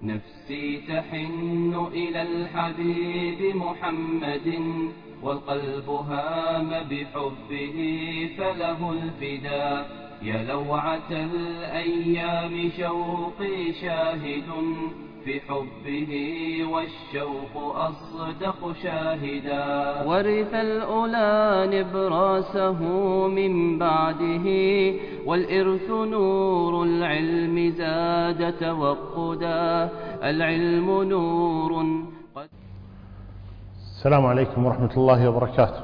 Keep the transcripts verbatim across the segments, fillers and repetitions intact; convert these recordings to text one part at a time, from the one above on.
نفسي تحن إلى الحبيب محمد، والقلب هام بحبه فله الفداء. يا لوعة الأيام شوقي شاهد في حبه، والشوق أصدق شاهدا. ورث الأولى نبراسه من بعده، والإرث نور العلم زاد توقدا. العلم نور. السلام عليكم ورحمة الله وبركاته.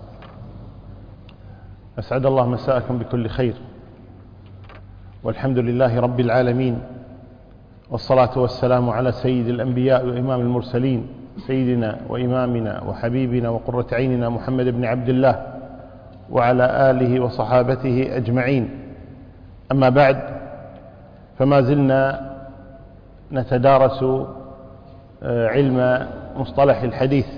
أسعد الله مساءكم بكل خير، والحمد لله رب العالمين، والصلاة والسلام على سيد الأنبياء وإمام المرسلين، سيدنا وإمامنا وحبيبنا وقرة عيننا محمد بن عبد الله، وعلى آله وصحابته أجمعين. أما بعد، فما زلنا نتدارس علم مصطلح الحديث،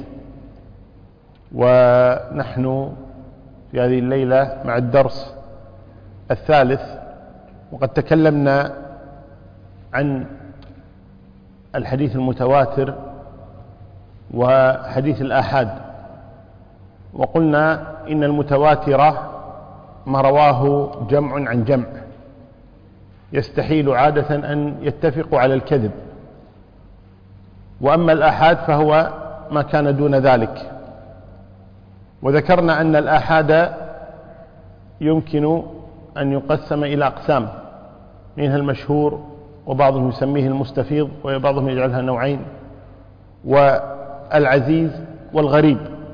ونحن في هذه الليلة مع الدرس الثالث. وقد تكلمنا عن الحديث المتواتر وحديث الآحاد، وقلنا إن المتواتر ما رواه جمع عن جمع، يستحيل عادة أن يتفقوا على الكذب. وأما الآحاد فهو ما كان دون ذلك. وذكرنا أن الآحاد يمكن أن يقسم إلى أقسام، منها المشهور، وبعضهم يسميه المستفيض، وبعضهم يجعلها نوعين، والعزيز والغريب.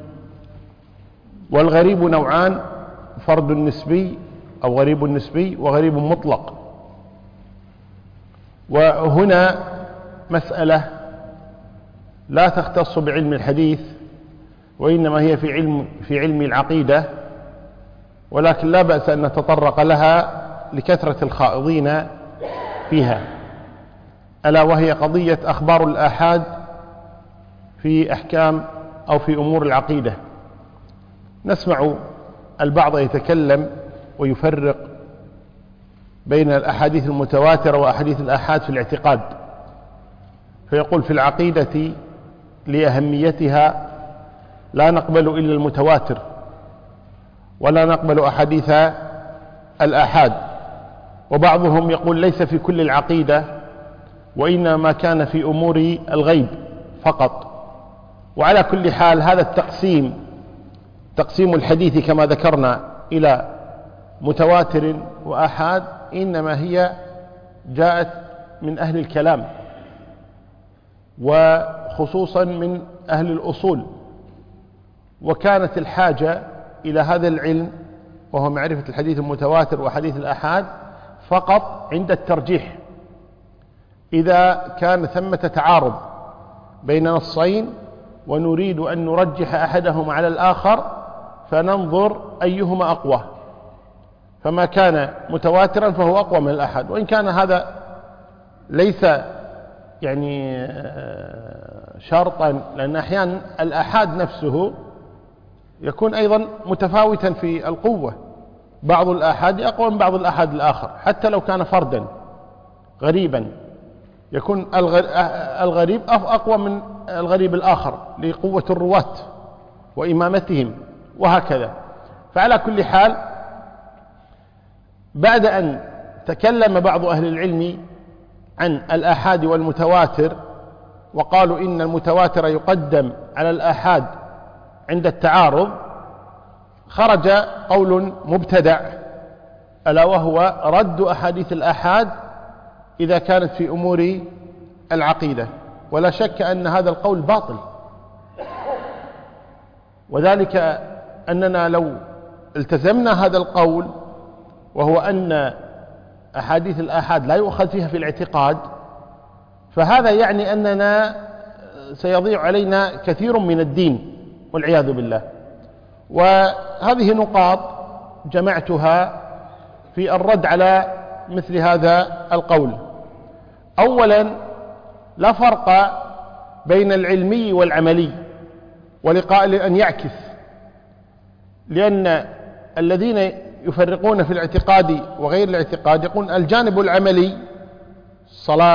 والغريب نوعان: فرد نسبي أو غريب نسبي، وغريب مطلق. وهنا مسألة لا تختص بعلم الحديث، وإنما هي في علم في علم العقيدة، ولكن لا بأس أن نتطرق لها لكثرة الخائضين فيها، ألا وهي قضية أخبار الآحاد في أحكام أو في أمور العقيدة. نسمع البعض يتكلم ويفرق بين الأحاديث المتواترة وأحاديث الآحاد في الاعتقاد، فيقول في العقيدة لأهميتها لا نقبل إلا المتواتر، ولا نقبل أحاديث الآحاد. وبعضهم يقول ليس في كل العقيدة، وإنما كان في أمور الغيب فقط. وعلى كل حال، هذا التقسيم، تقسيم الحديث كما ذكرنا إلى متواتر وآحاد، إنما هي جاءت من أهل الكلام، وخصوصا من أهل الأصول. وكانت الحاجة إلى هذا العلم، وهو معرفة الحديث المتواتر وحديث الآحاد، فقط عند الترجيح، إذا كان ثمة تعارض بين نصين ونريد أن نرجح أحدهما على الآخر، فننظر أيهما أقوى، فما كان متواترا فهو أقوى من الآحاد. وإن كان هذا ليس يعني شرطا، لأن أحيانا الآحاد نفسه يكون أيضا متفاوتا في القوة، بعض الآحاد أقوى من بعض الآحاد الآخر، حتى لو كان فردا غريبا يكون الغريب أقوى من الغريب الآخر لقوة الرواة وإمامتهم، وهكذا. فعلى كل حال، بعد أن تكلم بعض أهل العلم عن الآحاد والمتواتر، وقالوا إن المتواتر يقدم على الآحاد عند التعارض، خرج قول مبتدع، ألا وهو رد أحاديث الآحاد إذا كانت في أمور العقيدة. ولا شك أن هذا القول باطل، وذلك أننا لو التزمنا هذا القول، وهو أن أحاديث الآحاد لا يؤخذ فيها في الاعتقاد، فهذا يعني أننا سيضيع علينا كثير من الدين والعياذ بالله. وهذه نقاط جمعتها في الرد على مثل هذا القول. أولا، لا فرق بين العلمي والعملي، ولقائل أن يعكس، لأن الذين يفرقون في الاعتقاد وغير الاعتقاد يقول الجانب العملي، صلاة،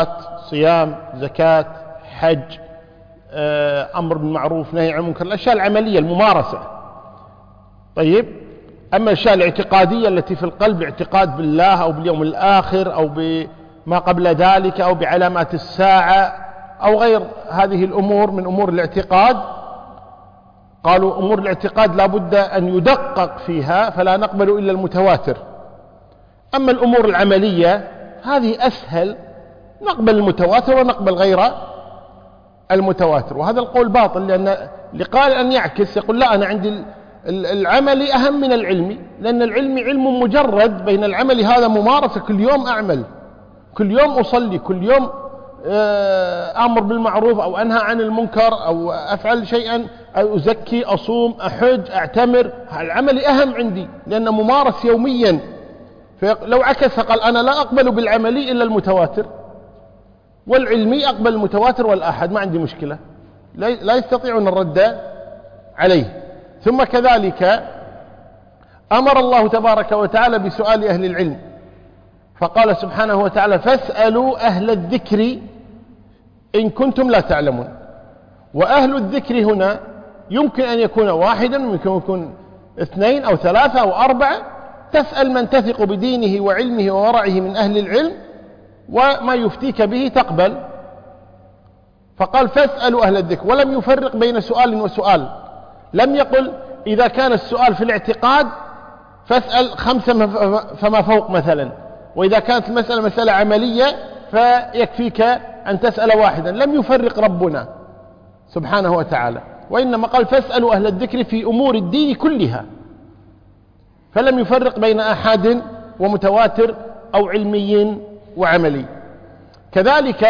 صيام، زكاة، حج، أمر بالمعروف، نهي عن المنكر، الأشياء العملية الممارسة. طيب، أما الأشياء الاعتقادية التي في القلب، الاعتقاد بالله أو باليوم الآخر أو بما قبل ذلك أو بعلامات الساعة أو غير هذه الأمور من أمور الاعتقاد، قالوا أمور الاعتقاد لا بد أن يدقق فيها فلا نقبل إلا المتواتر. أما الأمور العملية هذه أسهل، نقبل المتواتر ونقبل غير المتواتر. وهذا القول باطل، لأن لقال أن يعكس يقول لا، أنا عندي العملي أهم من العلمي، لأن العلمي علم مجرد، بين العمل هذا ممارسة، كل يوم أعمل، كل يوم أصلي، كل يوم أمر بالمعروف أو أنهى عن المنكر أو أفعل شيئا أو أزكي، أصوم، أحج، أعتمر. العمل أهم عندي لأنه ممارس يوميا. فلو عكس قال أنا لا أقبل بالعملي إلا المتواتر، والعلمي أقبل المتواتر والآحاد، ما عندي مشكلة، لا يستطيعون الرد عليه. ثم كذلك أمر الله تبارك وتعالى بسؤال أهل العلم، فقال سبحانه وتعالى فاسألوا أهل الذكر إن كنتم لا تعلمون. وأهل الذكر هنا يمكن أن يكون واحدا، يمكن أن يكون اثنين أو ثلاثة أو أربعة، تسأل من تثق بدينه وعلمه وورعه من أهل العلم، وما يفتيك به تقبل. فقال فاسألوا أهل الذكر، ولم يفرق بين سؤال وسؤال، لم يقل إذا كان السؤال في الاعتقاد فاسأل خمسة فما فوق مثلا، وإذا كانت المسألة مسألة عملية فيكفيك أن تسأل واحدا. لم يفرق ربنا سبحانه وتعالى، وإنما قال فاسألوا أهل الذكر في أمور الدين كلها، فلم يفرق بين آحاد ومتواتر أو علمي وعملي. كذلك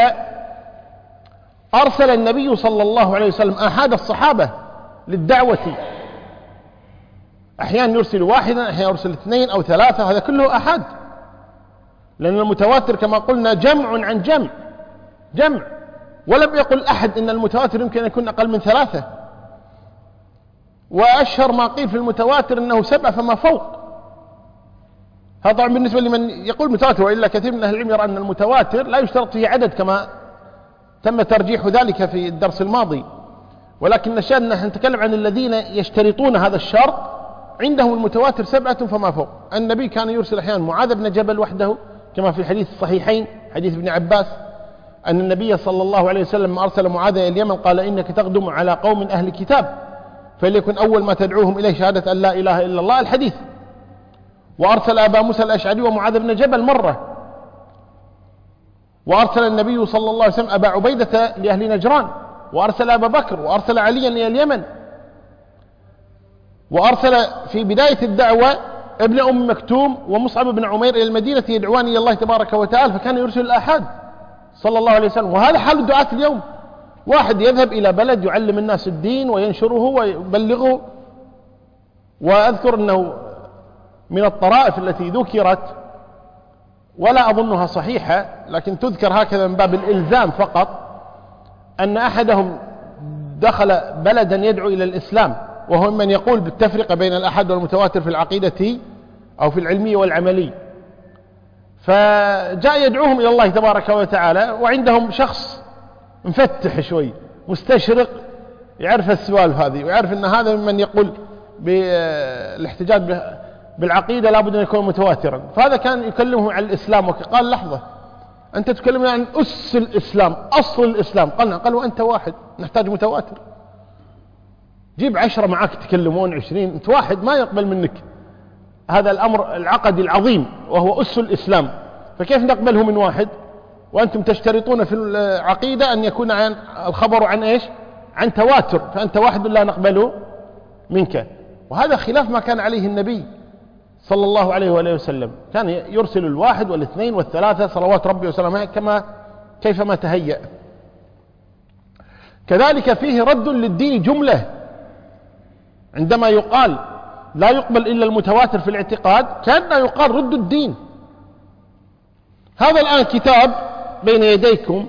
أرسل النبي صلى الله عليه وسلم آحاد الصحابة للدعوة، أحيانا يرسل واحدا، أحيانا يرسل اثنين أو ثلاثة، هذا كله آحاد، لأن المتواتر كما قلنا جمع عن جمع جمع، ولم يقل أحد إن المتواتر يمكن أن يكون أقل من ثلاثة. وأشهر ما قيل في المتواتر أنه سبعة فما فوق. هذا طبعا بالنسبة لمن يقول متواتر، وإلا كثير من أهل العلم يرى أن المتواتر لا يشترط فيه عدد كما تم ترجيح ذلك في الدرس الماضي، ولكن الشاهد نحن نتكلم عن الذين يشترطون هذا الشرط، عندهم المتواتر سبعة فما فوق. النبي كان يرسل أحيانا معاذ بن جبل وحده كما في الحديث الصحيحين حديث ابن عباس، أن النبي صلى الله عليه وسلم أرسل معاذ إلى اليمن قال إنك تقدم على قوم أهل كتاب فليكن أول ما تدعوهم إليه شهادة أن لا إله إلا الله، الحديث. وأرسل أبا موسى الأشعري ومعاذ بن جبل مرة، وأرسل النبي صلى الله عليه وسلم أبا عبيدة لأهل نجران، وأرسل أبا بكر، وأرسل عليا إلى اليمن، وأرسل في بداية الدعوة ابن أم مكتوم ومصعب بن عمير إلى المدينة يدعوان إلى الله تبارك وتعالى، فكان يرسل الآحاد صلى الله عليه وسلم. وهذا حال الدعاة اليوم، واحد يذهب إلى بلد يعلم الناس الدين وينشره ويبلغه. وأذكر أنه من الطرائف التي ذكرت ولا أظنها صحيحة لكن تذكر هكذا من باب الإلزام فقط، أن أحدهم دخل بلدا يدعو إلى الإسلام، وهو من يقول بالتفرقة بين الأحد والمتواتر في العقيدة أو في العلمية والعملي، فجاء يدعوهم إلى الله تبارك وتعالى، وعندهم شخص مفتح شوي مستشرق يعرف السوالف هذه، ويعرف أن هذا ممن يقول بالاحتجاج بالعقيدة لابد أن يكون متواترا. فهذا كان يكلمهم عن الإسلام، وقال لحظة أنت تكلمون عن أس الإسلام، أصل الإسلام. قالنا قالوا أنت واحد، نحتاج متواتر، جيب عشرة معك تكلمون عشرين، أنت واحد ما يقبل منك هذا الأمر العقدي العظيم وهو أس الإسلام، فكيف نقبله من واحد وأنتم تشترطون في العقيدة أن يكون عن الخبر عن إيش؟ عن تواتر، فأنت واحد لا نقبله منك. وهذا خلاف ما كان عليه النبي صلى الله عليه وآله وسلم، كان يرسل الواحد والاثنين والثلاثة صلوات ربي وسلامه كما كيفما تهيأ. كذلك فيه رد للدين جملة، عندما يقال لا يقبل إلا المتواتر في الاعتقاد كأنه يقال رد الدين. هذا الآن كتاب بين يديكم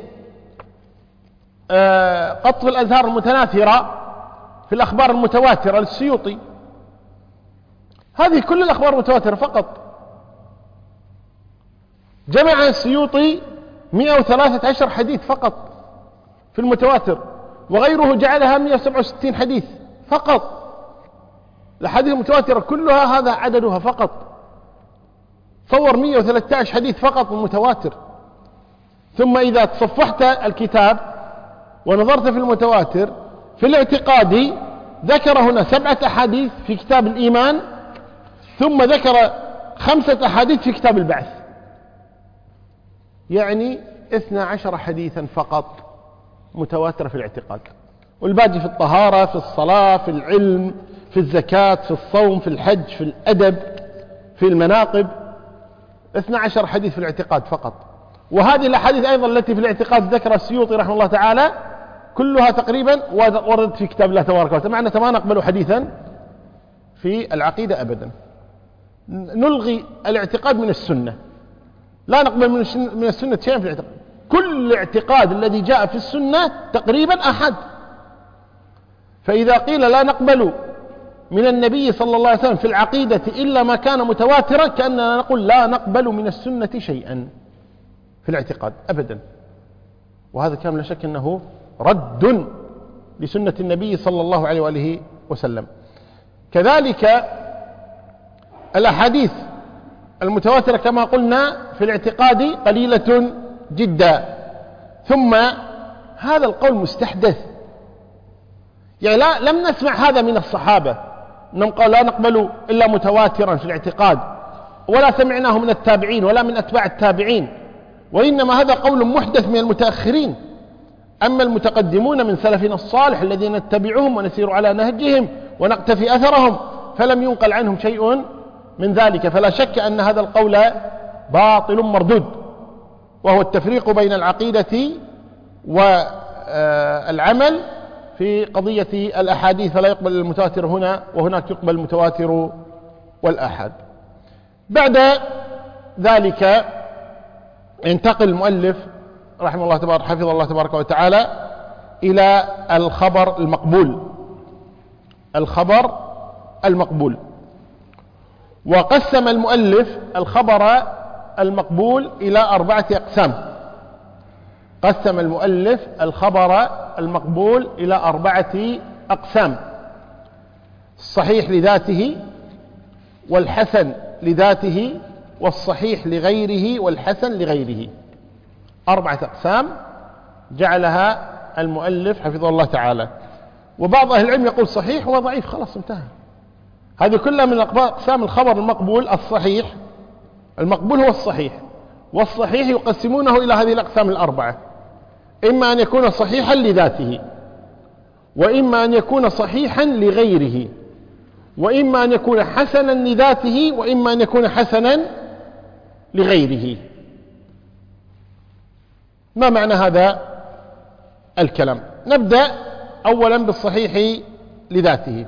قطف الأزهار المتناثرة في الأخبار المتواترة للسيوطي، هذه كل الأخبار متواترة فقط. جمع السيوطي مئة وثلاثة عشر حديث فقط في المتواتر، وغيره جعلها مئة وسبعة وستين حديث فقط. الأحاديث المتواترة كلها هذا عددها فقط. صور مئة وثلاثة عشر حديث فقط المتواتر. ثم إذا تصفحت الكتاب ونظرت في المتواتر في الاعتقادي ذكر هنا سبعة أحاديث في كتاب الإيمان، ثم ذكر خمسة أحاديث في كتاب البعث، يعني اثنا عشر حديثا فقط متواترة في الاعتقاد، والباقي في الطهارة، في الصلاة، في العلم، في الزكاة، في الصوم، في الحج، في الأدب، في المناقب. اثنا عشر حديث في الاعتقاد فقط. وهذه الأحاديث أيضا التي في الاعتقاد ذكر السيوطي رحمه الله تعالى كلها تقريبا وردت في كتاب الله تبارك وتعالى، معنى ما نقبل حديثا في العقيدة أبدا. نلغي الاعتقاد من السنة، لا نقبل من السنة شيئا في الاعتقاد. كل الاعتقاد الذي جاء في السنة تقريبا أحد. فإذا قيل لا نقبل من النبي صلى الله عليه وسلم في العقيدة إلا ما كان متواترا، كأننا نقول لا نقبل من السنة شيئا في الاعتقاد أبدا. وهذا كان لا شك أنه رد لسنة النبي صلى الله عليه وآله وسلم. كذلك الأحاديث المتواترة كما قلنا في الاعتقاد قليلة جدا. ثم هذا القول مستحدث، يعني لا لم نسمع هذا من الصحابة أنهم قالوا لا نقبل إلا متواترا في الاعتقاد، ولا سمعناه من التابعين ولا من أتباع التابعين، وإنما هذا قول محدث من المتأخرين. أما المتقدمون من سلفنا الصالح الذين نتبعهم ونسير على نهجهم ونقتفي أثرهم فلم ينقل عنهم شيء من ذلك. فلا شك أن هذا القول باطل مردود، وهو التفريق بين العقيدة والعمل في قضية الأحاديث، فلا يقبل المتواتر هنا وهناك يقبل المتواتر والآحاد. بعد ذلك ينتقل المؤلف رحمه الله تبارك حفظه الله تبارك وتعالى إلى الخبر المقبول. الخبر المقبول، وقسم المؤلف الخبر المقبول إلى أربعة أقسام. قسم المؤلف الخبر المقبول إلى أربعة أقسام: الصحيح لذاته، والحسن لذاته، والصحيح لغيره، والحسن لغيره. أربعة أقسام جعلها المؤلف حفظه الله تعالى. وبعض أهل العلم يقول صحيح وضعيف، خلاص انتهى. هذه كلها من أقسام الخبر المقبول. الصحيح المقبول هو الصحيح، والصحيح يقسمونه إلى هذه الأقسام الأربعة: إما أن يكون صحيحا لذاته، وإما أن يكون صحيحا لغيره، وإما أن يكون حسنا لذاته، وإما أن يكون حسنا لغيره. ما معنى هذا الكلام؟ نبدأ أولا بالصحيح لذاته.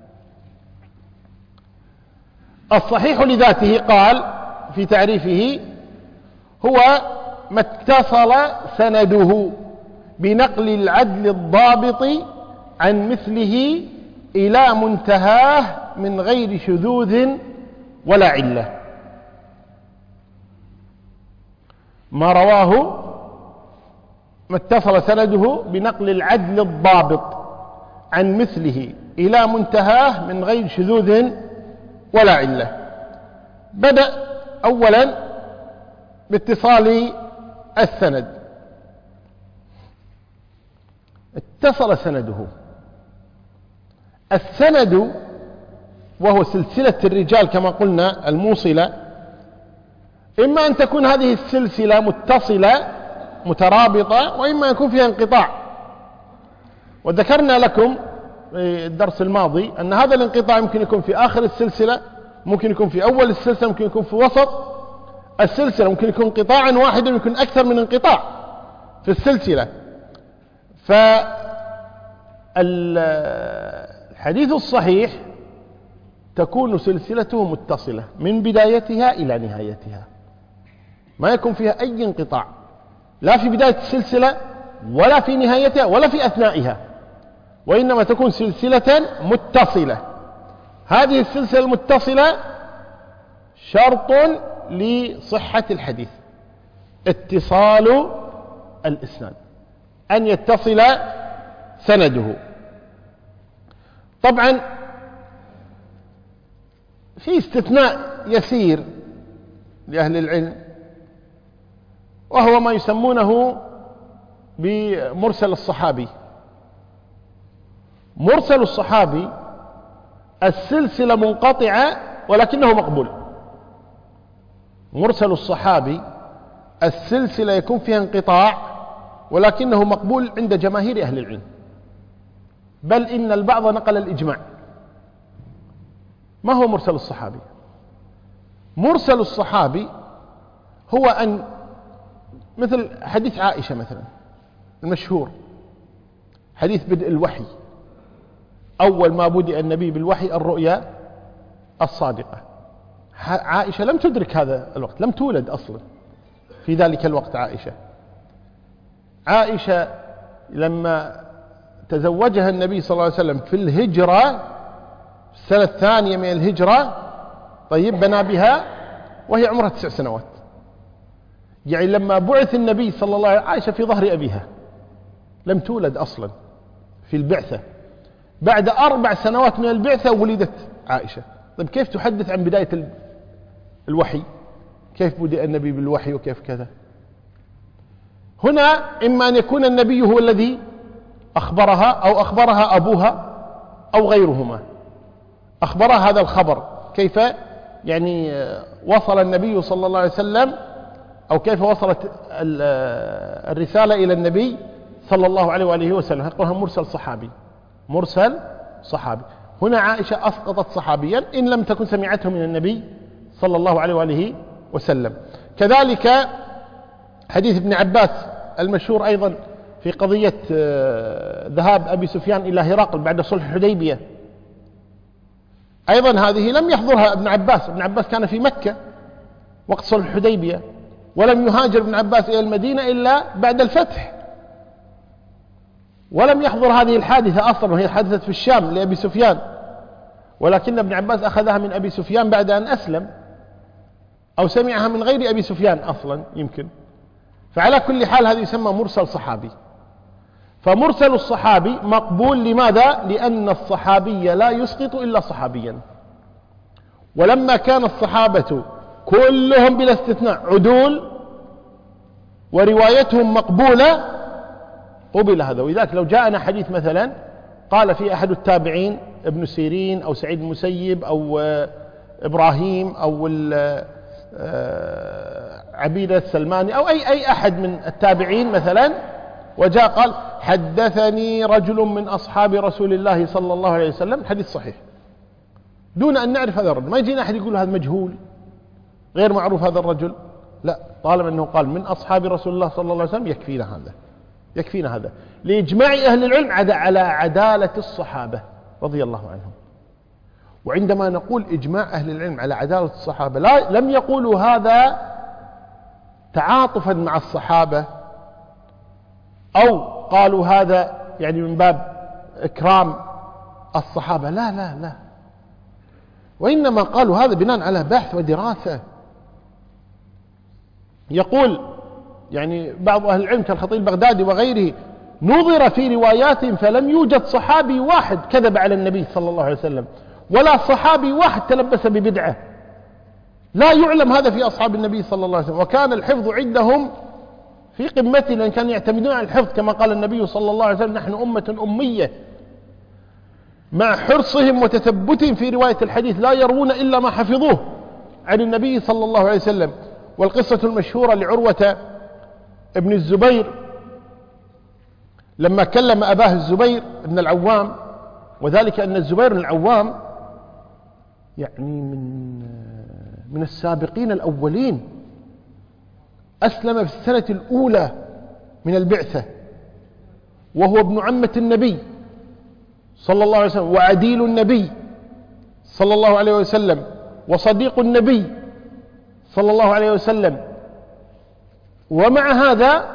الصحيح لذاته قال في تعريفه: هو ما اتصل سنده بنقل العدل الضابط عن مثله إلى منتهاه من غير شذوذ ولا علة. ما رواه ما اتصل سنده بنقل العدل الضابط عن مثله إلى منتهاه من غير شذوذ ولا علة. بدأ أولا باتصال السند. اتصل سنده. السند وهو سلسلة الرجال كما قلنا الموصلة، إما أن تكون هذه السلسلة متصلة مترابطة، وإما يكون فيها انقطاع. وذكرنا لكم في الدرس الماضي أن هذا الانقطاع ممكن يكون في آخر السلسلة، ممكن يكون في أول السلسلة، ممكن يكون في وسط السلسلة، ممكن يكون انقطاعا واحدا، ممكن أكثر من انقطاع في السلسلة. فالحديث الصحيح تكون سلسلته متصلة من بدايتها إلى نهايتها، ما يكون فيها أي انقطاع، لا في بداية السلسلة ولا في نهايتها ولا في أثنائها، وإنما تكون سلسلة متصلة. هذه السلسلة المتصلة شرط لصحة الحديث، اتصال الإسناد، أن يتصل سنده. طبعا في استثناء يسير لأهل العلم، وهو ما يسمونه بمرسل الصحابي. مرسل الصحابي السلسلة منقطعة ولكنه مقبول. مرسل الصحابي السلسلة يكون فيها انقطاع ولكنه مقبول عند جماهير أهل العلم، بل إن البعض نقل الإجماع. ما هو مرسل الصحابي؟ مرسل الصحابي هو أن مثل حديث عائشة مثلا المشهور، حديث بدء الوحي، أول ما بدأ النبي بالوحي الرؤيا الصادقة. عائشة لم تدرك هذا الوقت، لم تولد أصلا في ذلك الوقت. عائشة عائشة لما تزوجها النبي صلى الله عليه وسلم في الهجرة السنة الثانية من الهجرة، طيب بنى بها وهي عمرها تسع سنوات. يعني لما بعث النبي صلى الله عليه وسلم عائشة في ظهر أبيها، لم تولد أصلا في البعثة. بعد أربع سنوات من البعثة ولدت عائشة. طيب كيف تحدث عن بداية الوحي؟ كيف بدأ النبي بالوحي وكيف كذا؟ هنا إما أن يكون النبي هو الذي أخبرها أو أخبرها أبوها أو غيرهما، أخبرها هذا الخبر. كيف يعني وصل النبي صلى الله عليه وسلم، أو كيف وصلت الرسالة إلى النبي صلى الله عليه وآله وسلم؟ يقولها مرسل صحابي. مرسل صحابي. هنا عائشة أسقطت صحابيا إن لم تكن سمعته من النبي صلى الله عليه وآله وسلم. كذلك حديث ابن عباس المشهور أيضا في قضية ذهاب أبي سفيان إلى هرقل بعد صلح الحديبية، أيضا هذه لم يحضرها ابن عباس. ابن عباس كان في مكة وقت صلح الحديبية، ولم يهاجر ابن عباس إلى المدينة إلا بعد الفتح، ولم يحضر هذه الحادثة أصلا، وهي حادثة في الشام لأبي سفيان، ولكن ابن عباس أخذها من أبي سفيان بعد أن أسلم، أو سمعها من غير أبي سفيان أصلا يمكن. فعلى كل حال هذا يسمى مرسل صحابي. فمرسل الصحابي مقبول. لماذا؟ لأن الصحابي لا يسقط إلا صحابيا، ولما كان الصحابة كلهم بلا استثناء عدول وروايتهم مقبولة قبل هذا. ولذلك لو جاءنا حديث مثلا قال في أحد التابعين ابن سيرين أو سعيد المسيب أو إبراهيم أو عبيدة السلماني أو أي أي أحد من التابعين مثلا، وجاء قال حدثني رجل من أصحاب رسول الله صلى الله عليه وسلم، حديث صحيح دون أن نعرف هذا الرجل. ما يجينا أحد يقول هذا مجهول غير معروف هذا الرجل، لا، طالما أنه قال من أصحاب رسول الله صلى الله عليه وسلم يكفينا هذا، يكفينا هذا لإجماع أهل العلم على عدالة الصحابة رضي الله عنهم. وعندما نقول إجماع أهل العلم على عدالة الصحابة، لا لم يقولوا هذا تعاطفا مع الصحابة أو قالوا هذا يعني من باب إكرام الصحابة، لا لا لا، وإنما قالوا هذا بناء على بحث ودراسة. يقول يعني بعض أهل العلم كالخطيب البغدادي وغيره نظر في رواياتهم فلم يوجد صحابي واحد كذب على النبي صلى الله عليه وسلم، ولا صحابي واحد تلبس ببدعة، لا يعلم هذا في أصحاب النبي صلى الله عليه وسلم. وكان الحفظ عندهم في قمته، لأن كانوا يعتمدون على الحفظ كما قال النبي صلى الله عليه وسلم نحن أمة أمية، مع حرصهم وتثبتهم في رواية الحديث لا يروون إلا ما حفظوه عن النبي صلى الله عليه وسلم. والقصة المشهورة لعروة ابن الزبير لما كلم أباه الزبير بن العوام، وذلك أن الزبير بن العوام يعني من من السابقين الأولين، أسلم في السنة الأولى من البعثة، وهو ابن عمة النبي صلى الله عليه وسلم، وعديل النبي صلى الله عليه وسلم، وصديق النبي صلى الله عليه وسلم. ومع هذا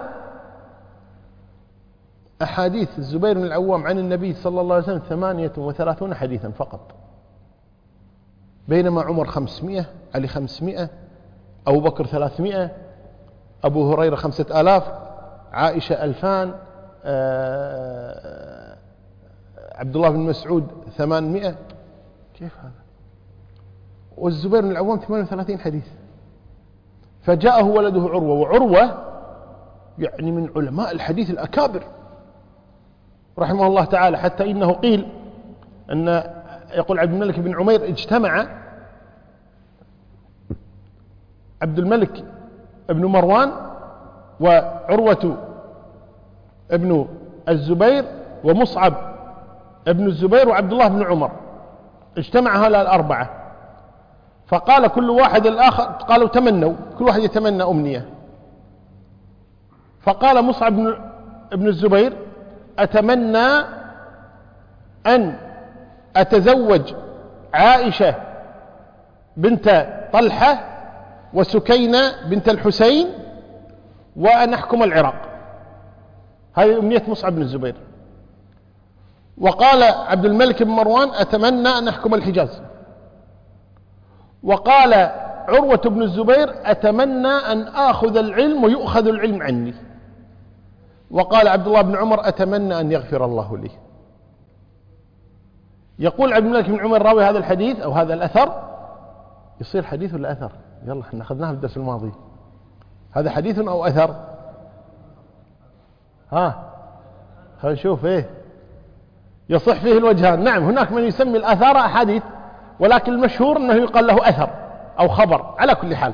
أحاديث الزبير بن العوام عن النبي صلى الله عليه وسلم ثمانية وثلاثون حديثا فقط، بينما عمر خمسمائة، علي خمسمائة، أبو بكر ثلاثمائة، أبو هريرة خمسة آلاف، عائشة ألفان، عبد الله بن مسعود ثمانمائة. كيف هذا؟ والزبير بن العوام ثمانية وثلاثين حديث. فجاءه ولده عروة، وعروة يعني من علماء الحديث الأكابر رحمه الله تعالى، حتى إنه قيل أن يقول عبد الملك بن عمير اجتمع عبد الملك بن مروان وعروة ابن الزبير ومصعب ابن الزبير وعبد الله بن عمر، اجتمع هؤلاء الأربعة، فقال كل واحد الآخر، قالوا تمنوا، كل واحد يتمنى أمنية. فقال مصعب بن الزبير أتمنى أن أتزوج عائشة بنت طلحة وسكينة بنت الحسين وأن أحكم العراق. هذه أمنية مصعب بن الزبير. وقال عبد الملك بن مروان أتمنى أن أحكم الحجاز. وقال عروة بن الزبير أتمنى أن آخذ العلم ويؤخذ العلم عني. وقال عبد الله بن عمر أتمنى أن يغفر الله لي. يقول عبد الملك بن عمر راوي هذا الحديث أو هذا الأثر، يصير حديث ولا أثر؟ يلا احنا أخذناه في الدرس الماضي. هذا حديث أو أثر؟ ها خلينا نشوف. ايه يصح فيه الوجهان. نعم هناك من يسمي الآثار أحاديث، ولكن المشهور أنه يقال له أثر أو خبر على كل حال.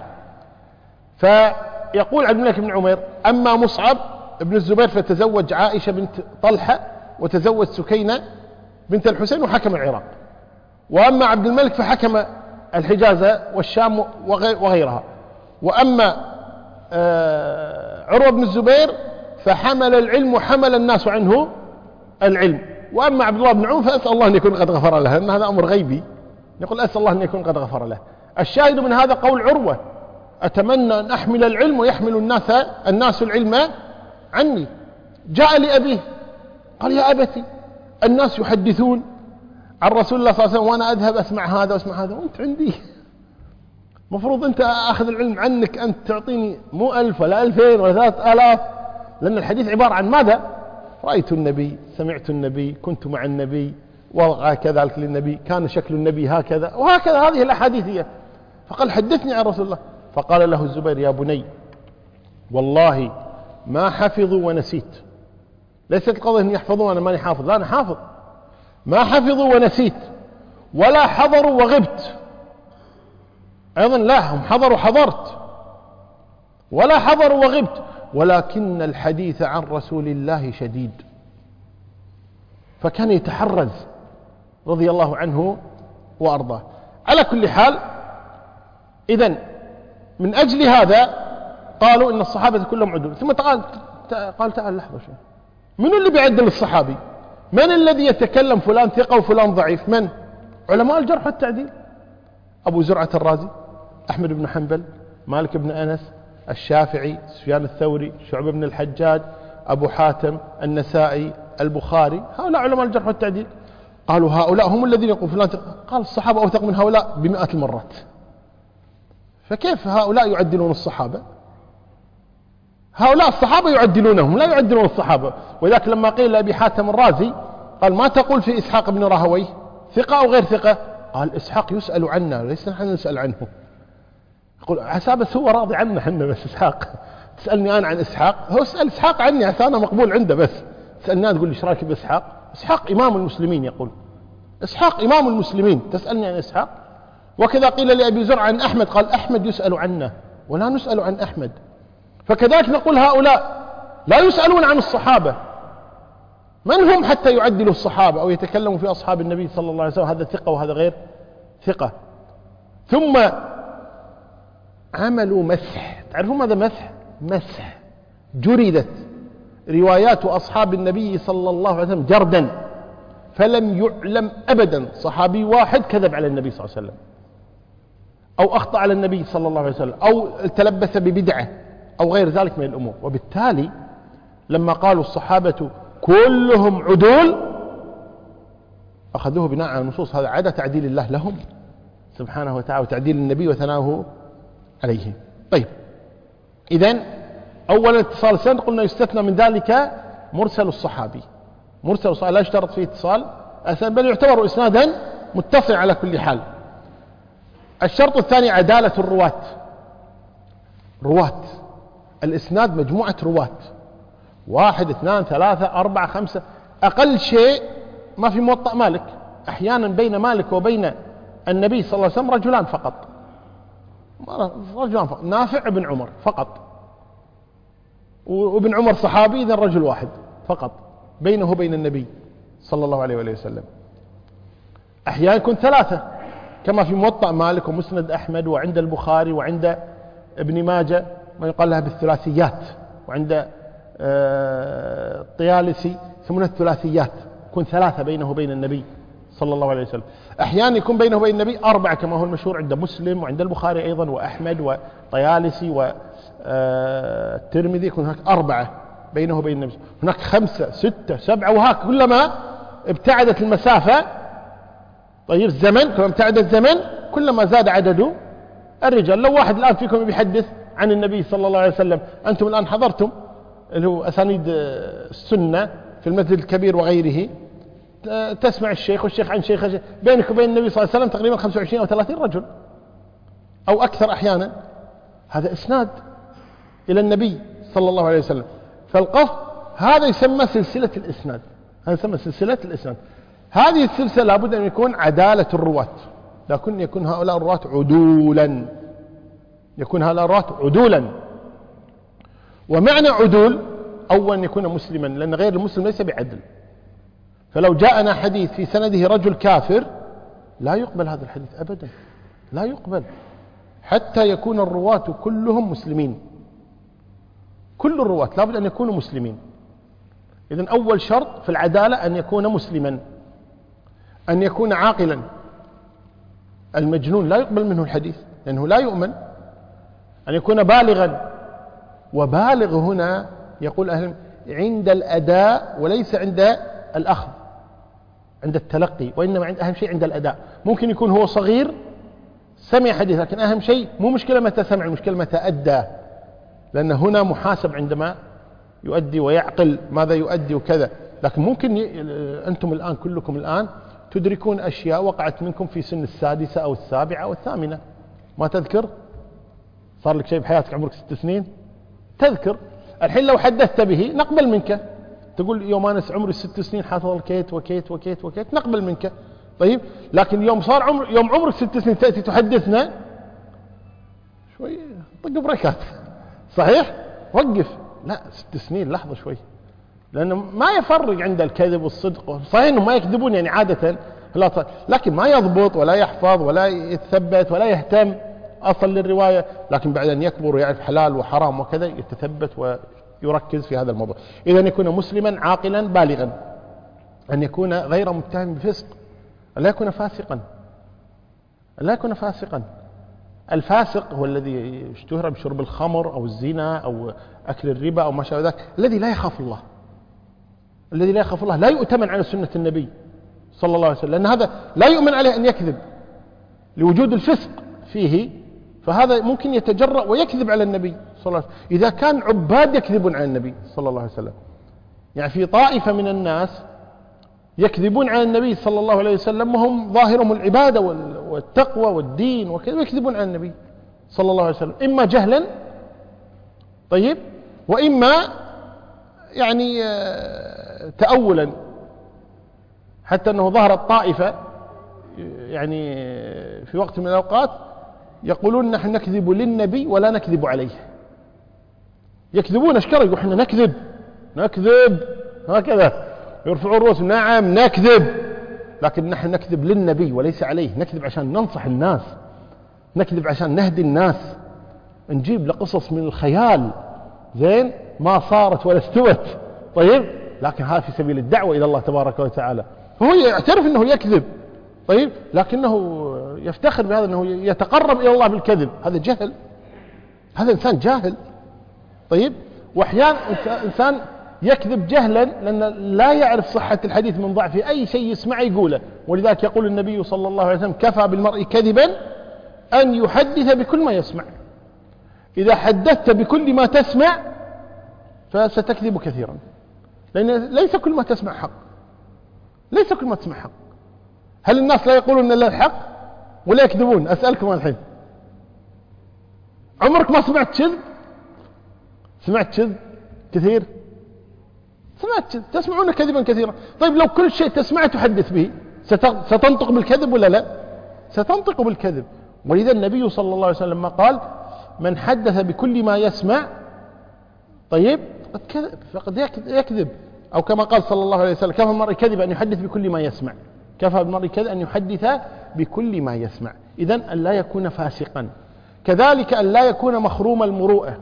فيقول عبد الملك بن عمر أما مصعب ابن الزبير فتزوج عائشة بنت طلحة وتزوج سكينة بنت الحسين وحكم العراق. وأما عبد الملك فحكم الحجاز والشام وغيرها. وأما عروة بن الزبير فحمل العلم وحمل الناس عنه العلم. وأما عبد الله بن عمر فأسأل الله أن يكون قد غفر له، لأن هذا أمر غيبي، نقول أسأل الله أن يكون قد غفر له. الشاهد من هذا قول عروة أتمنى أن أحمل العلم ويحمل الناس الناس العلم عني. جاء لأبيه قال يا أبتي الناس يحدثون عن رسول الله صلى الله عليه وسلم وأنا أذهب أسمع هذا وأسمع هذا وأنت عندي، مفروض أنت أخذ العلم عنك، أنت تعطيني مو ألف ولا ألفين ولا ثلاثة آلاف، لأن الحديث عبارة عن ماذا؟ رأيت النبي، سمعت النبي، كنت مع النبي، وضع كذلك للنبي، كان شكل النبي هكذا وهكذا. هذه الأحاديث هي. فقال حدثني عن رسول الله. فقال له الزبير يا بني والله ما حفظوا ونسيت. ليست القضية أن يحفظوا وأنا ماني حافظ، لا أنا حافظ. ما حفظوا ونسيت ولا حضروا وغبت. أيضا لا، هم حضروا حضرت ولا حضروا وغبت، ولكن الحديث عن رسول الله شديد. فكان يتحرز رضي الله عنه وأرضاه. على كل حال إذن من أجل هذا قالوا إن الصحابة كلهم عدول. ثم قال قال تعال لحظة شوي، من اللي بيعدل الصحابي؟ من الذي يتكلم فلان ثقة وفلان ضعيف؟ من؟ علماء الجرح والتعديل. أبو زرعة الرازي، أحمد بن حنبل، مالك بن أنس، الشافعي، سفيان الثوري، شعبة بن الحجاج، أبو حاتم، النسائي، البخاري، هؤلاء علماء الجرح والتعديل. قالوا هؤلاء هم الذين يقول فلان ثقة. قال الصحابة أوثق من هؤلاء بمئات المرات. فكيف هؤلاء يعدلون الصحابة؟ هؤلاء الصحابة يعدلونهم، لا يعدلون الصحابة. وذلك لما قيل لأبي حاتم الرازي قال ما تقول في إسحاق بن راهويه، ثقة أو غير ثقة؟ قال إسحاق يسأل عنا ليس نحن نسأل عنه. يقول عسى بس هو راضي عنا حنا، بس إسحاق تسألني أنا عن إسحاق، هو اسأل إسحاق عني عسى أنا مقبول عنده، بس تسألني تقول لي إيش رأيك بإسحاق؟ إسحاق إمام المسلمين، يقول إسحاق إمام المسلمين، تسألني عن إسحاق. وكذا قيل لأبي زرع عن أحمد قال أحمد يسأل عنا ولا نسأل عن أحمد. فكذلك نقول هؤلاء لا يسألون عن الصحابة، من هم حتى يعدلوا الصحابة أو يتكلموا في أصحاب النبي صلى الله عليه وسلم هذا ثقة وهذا غير ثقة. ثم عملوا مسح. تعرفون ماذا مسح؟ مسح جردت روايات أصحاب النبي صلى الله عليه وسلم جردا، فلم يعلم أبدا صحابي واحد كذب على النبي صلى الله عليه وسلم أو أخطأ على النبي صلى الله عليه وسلم أو تلبس ببدعة أو غير ذلك من الأمور. وبالتالي لما قالوا الصحابة كلهم عدول أخذوه بناء على النصوص، هذا عدا تعديل الله لهم سبحانه وتعالى وتعديل النبي وثناه عليه. طيب إذن أولا اتصال السند قلنا يستثنى من ذلك مرسل الصحابي، مرسل الصحابي لا يشترط فيه اتصال السند بل يعتبر إسنادا متصل على كل حال. الشرط الثاني عدالة الرواة، رواة الإسناد مجموعة رواة، واحد اثنان ثلاثة أربعة خمسة، أقل شيء ما في موطأ مالك، أحيانا بين مالك وبين النبي صلى الله عليه وسلم رجلان فقط، رجلان فقط، نافع ابن عمر فقط، وابن عمر صحابي إذن رجل واحد فقط بينه وبين النبي صلى الله عليه وسلم. أحيانا يكون ثلاثة كما في موطأ مالك ومسند أحمد وعند البخاري وعند ابن ماجه ما يقال لها بالثلاثيات، وعند الطيالسي يسمونها الثلاثيات، يكون ثلاثة بينه وبين النبي صلى الله عليه وسلم. أحيانا يكون بينه وبين النبي أربعة كما هو المشهور عند مسلم وعند البخاري أيضا وأحمد وطيالسي والترمذي، يكون هناك أربعة بينه وبين النبي، هناك خمسة ستة سبعة، وهك كلما ابتعدت المسافة طيب الزمن كلما ابتعد الزمن كلما زاد عدد الرجال. لو واحد الآن فيكم يحدث عن النبي صلى الله عليه وسلم، أنتم الآن حضرتم اللي هو أسانيد السنة في المسجد الكبير وغيره، تسمع الشيخ والشيخ عن شيخ، بينك وبين النبي صلى الله عليه وسلم تقريبا خمسة وعشرين أو ثلاثين رجل أو أكثر أحيانا، هذا إسناد إلى النبي صلى الله عليه وسلم. فالقصد هذا يسمى سلسلة الإسناد، هذا يسمى سلسلة الإسناد. هذه السلسلة لابد أن يكون عدالة الرواة، لكن يكون هؤلاء الرواة عدولا، يكون هؤلاء الرواة عدولا. ومعنى عدول أولا يكون مسلما، لأن غير المسلم ليس بعدل. فلو جاءنا حديث في سنده رجل كافر لا يقبل هذا الحديث أبدا، لا يقبل حتى يكون الرواة كلهم مسلمين، كل الرواة لابد أن يكونوا مسلمين. إذن أول شرط في العدالة أن يكون مسلما، أن يكون عاقلا. المجنون لا يقبل منه الحديث لأنه لا يؤمن. أن يكون بالغا، وبالغ هنا يقول أهل عند الأداء وليس عند الأخذ، عند التلقي، وإنما عند أهم شيء عند الأداء. ممكن يكون هو صغير سمع حديث، لكن أهم شيء مو مشكلة متى سمع، المشكلة متى أدى، لأن هنا محاسب عندما يؤدي ويعقل ماذا يؤدي وكذا. لكن ممكن ي... أنتم الآن كلكم الآن تدركون أشياء وقعت منكم في سن السادسة أو السابعة أو الثامنة، ما تذكر؟ صار لك شيء بحياتك عمرك ست سنين تذكر. الحين لو حدثت به نقبل منك، تقول يوم أنا عمري ست سنين حصل الكيت وكيت وكيت وكيت، نقبل منك. طيب لكن يوم صار عمر يوم عمرك ست سنين تأتي تحدثنا شوي طق بريكات، صحيح؟ وقف، لا ست سنين لحظة شوي، لأنه ما يفرق عند الكذب والصدق. صحيح أنه ما يكذبون يعني عادة، لكن ما يضبط ولا يحفظ ولا يتثبت ولا يهتم أصل للرواية، لكن بعد أن يكبر ويعرف حلال وحرام وكذا يتثبت ويركز في هذا الموضوع. إذا أن يكون مسلما عاقلا بالغا، أن يكون غير متهم بفسق، أن لا يكون فاسقا، أن لا يكون فاسقا. الفاسق هو الذي اشتهر بشرب الخمر أو الزنا أو أكل الربا أو ما شابه ذلك، الذي لا يخاف الله، الذي لا يخاف الله لا يؤتمن على سنة النبي صلى الله عليه وسلم، لأن هذا لا يؤمن عليه أن يكذب لوجود الفسق فيه، فهذا ممكن يتجرأ ويكذب على النبي صلى الله عليه وسلم. إذا كان عباد يكذبون على النبي صلى الله عليه وسلم، يعني في طائفة من الناس يكذبون على النبي صلى الله عليه وسلم وهم ظاهرهم العبادة والتقوى والدين وكذا، يكذبون على النبي صلى الله عليه وسلم إما جهلا طيب، وإما يعني تأولا، حتى أنه ظهرت طائفة يعني في وقت من الأوقات يقولون نحن نكذب للنبي ولا نكذب عليه، يكذبون أشكرا، يقول احنا نكذب نكذب هكذا يرفعون رؤوسهم، نعم نكذب، لكن نحن نكذب للنبي وليس عليه، نكذب عشان ننصح الناس، نكذب عشان نهدي الناس، نجيب لقصص من الخيال زين ما صارت ولا استوت طيب، لكن هذا في سبيل الدعوة إلى الله تبارك وتعالى. فهو يعترف أنه يكذب طيب، لكنه يفتخر بهذا أنه يتقرب إلى الله بالكذب، هذا جهل، هذا إنسان جاهل طيب. وأحيانا إنسان يكذب جهلا لأن لا يعرف صحة الحديث من ضعفه، أي شيء يسمع يقوله، ولذلك يقول النبي صلى الله عليه وسلم كفى بالمرء كذبا أن يحدث بكل ما يسمع. إذا حدثت بكل ما تسمع فستكذب كثيرا، لأن ليس كل ما تسمع حق، ليس كل ما تسمع حق. هل الناس لا يقولون إلا الحق ولا يكذبون؟ أسألكم الحين، عمرك ما سمعت كذب؟ سمعت كذب كثير؟ سمعت كذب، تسمعون كذبا كثيرا. طيب لو كل شيء تسمعه تحدث به ستنطق بالكذب ولا لا؟ ستنطق بالكذب. ولذا النبي صلى الله عليه وسلم قال: من حدث بكل ما يسمع طيب فقد كذب، فقد يكذب. أو كما قال صلى الله عليه وسلم: كفى المرء كذب أن يحدث بكل ما يسمع. كفى المرء كذب أن يحدث بكل ما يسمع. إذن أن لا يكون فاسقا، كذلك أن لا يكون مخروم المروءة.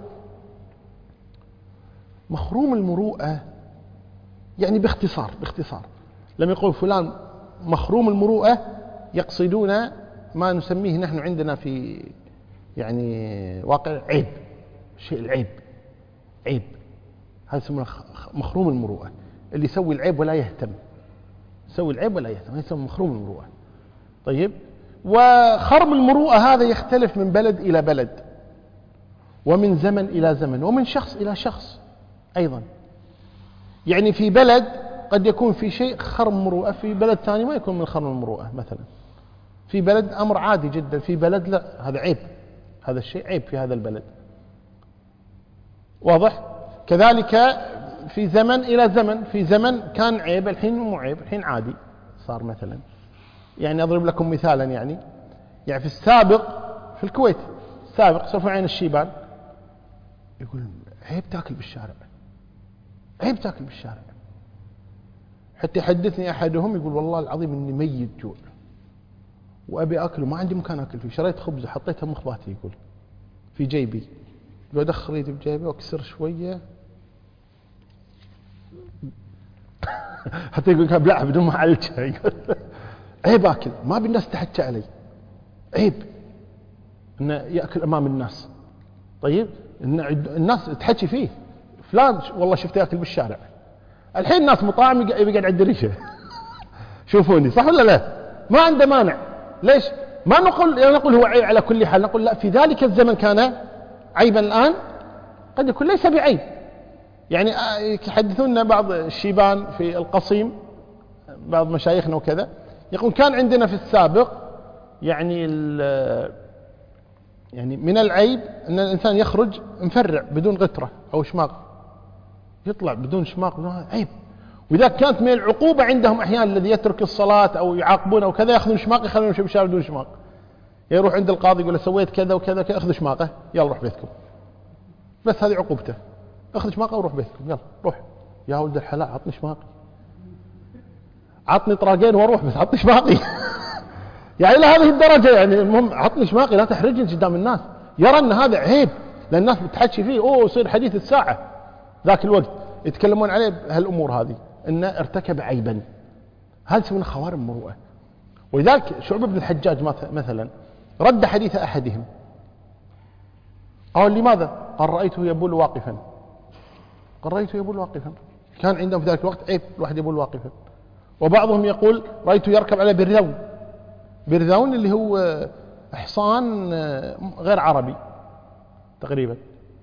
مخروم المروءة يعني باختصار باختصار لما يقول فلان مخروم المروءة يقصدون ما نسميه نحن عندنا في يعني واقع عيب، شيء العيب عيب، هذا يسمونه مخروم المروءة. اللي يسوي العيب ولا يهتم، يسوي العيب ولا يهتم، هذا يسمى مخروم المروءة. طيب، وخرم المروءة هذا يختلف من بلد إلى بلد، ومن زمن إلى زمن، ومن شخص إلى شخص أيضا. يعني في بلد قد يكون في شيء خرم مروءة، في بلد ثاني ما يكون من خرم المروءة. مثلا في بلد أمر عادي جدا، في بلد لا، هذا عيب، هذا الشيء عيب في هذا البلد. واضح؟ كذلك في زمن إلى زمن، في زمن كان عيب الحين مو عيب، الحين عادي صار. مثلا يعني أضرب لكم مثالا، يعني يعني في السابق في الكويت السابق سوف عين الشيبان يقول عيب تاكل بالشارع، عيب تاكل بالشارع. حتى يحدثني أحدهم يقول والله العظيم إني ميت جوع وأبي أكل وما عندي مكان أكل فيه، شريت خبز وحطيتها مخباتي يقول في جيبي، لو أدخل يدي بجيبي وأكسر شوية حتى يقول بلعب بدون ما أعلجها. يقول عيب أكل، ما بالناس تحكي علي، عيب إنه يأكل أمام الناس. طيب إن الناس تحكي فيه فلان والله شفته يأكل بالشارع. الحين الناس مطاعم يقعد على الدريشة شوفوني، صح ولا لا؟ ما عنده مانع. ليش؟ ما نقول يعني نقول هو عيب على كل حال، نقول لا، في ذلك الزمن كان عيبا، الآن قد يكون ليس بعيب. يعني يحدثون بعض الشيبان في القصيم، بعض مشايخنا وكذا، يقول كان عندنا في السابق يعني يعني من العيب أن الإنسان يخرج مفرع بدون غترة أو شماغ، يطلع بدون شماغ، بدون عيب. وإذا كانت من العقوبة عندهم أحيانا الذي يترك الصلاة أو يعاقبونه وكذا يأخذون شماغ يخلون يمشي بالشارع بدون شماغ، يروح عند القاضي يقول له سويت كذا وكذا كذا، أخذ شماغه يلا روح بيتكم، بس هذه عقوبته، أخذ شماغه وروح بيتكم، يلا روح يا ولد الحلال عطني شماغي، عطني طراقين واروح بس عطني شماغي. يعني إلى هذه الدرجة، يعني المهم عطني شماغي، لا تحرجني قدام الناس. يرى أن هذا عيب لأن الناس بتحكي فيه، أوه يصير حديث الساعة ذاك الوقت يتكلمون عليه هالأمور هذه، إنه ارتكب عيبا. هذا يسمونه خوارم مروءة. ولذلك شعبة بن الحجاج مثلا رد حديث أحدهم، قال لماذا؟ قال رأيته يبول واقفا، قال رأيته يبول واقفا. كان عندهم في ذلك الوقت عيب الواحد يبول واقفا. وبعضهم يقول رأيته يركب على برذون، برذون اللي هو حصان غير عربي تقريبا،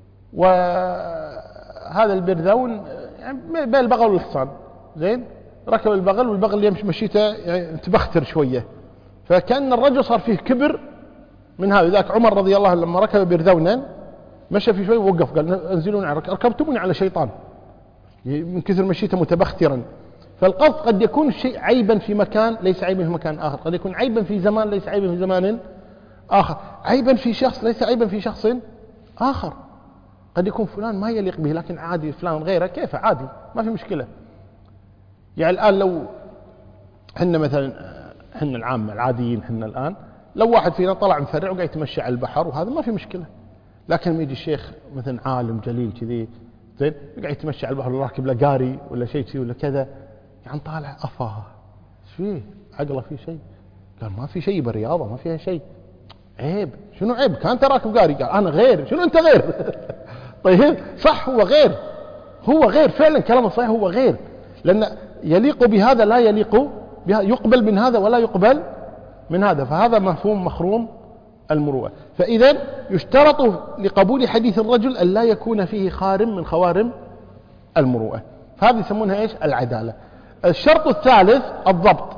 وهذا البرذون يعني بين البغل والحصان، زين، ركب البغل والبغل يمشي مشيته يعني تبختر شوية، فكأن الرجل صار فيه كبر من هذا. ذاك عمر رضي الله عنه لما ركب برذونا مشى في شوي ووقف قال انزلون، ركبتموني على شيطان من كثر مشيته متبخترا. فالقصد قد يكون الشيء عيبا في مكان ليس عيبا في مكان آخر، قد يكون عيبا في زمان ليس عيبا في زمان آخر، عيبا في شخص ليس عيبا في شخص آخر. قد يكون فلان ما يليق به لكن عادي، فلان غيره كيف عادي ما في مشكلة. يعني الآن لو حنا مثلا حنا العامة العاديين حنا الآن لو واحد فينا طلع مفرع وقاعد يتمشى على البحر وهذا ما في مشكلة، لكن لما يجي الشيخ مثلا عالم جليل كذي زين قاعد يتمشى على البحر وراكب له قاري ولا شيء كذي ولا كذا، يعني طالع أفاه ايش فيه عقله فيه شيء؟ قال ما في شيء بالرياضة ما فيها شيء، عيب. شنو عيب؟ كان انت راكب قاري، قال انا غير. شنو انت غير؟ طيب صح هو غير، هو غير فعلا كلامه صحيح، هو غير، لأن يليق بهذا لا يليق بهذا، يقبل من هذا ولا يقبل من هذا، فهذا مفهوم مخروم المروءة. فإذا يشترط لقبول حديث الرجل أن لا يكون فيه خارم من خوارم المروءة. فهذه يسمونها إيش؟ العدالة. الشرط الثالث الضبط،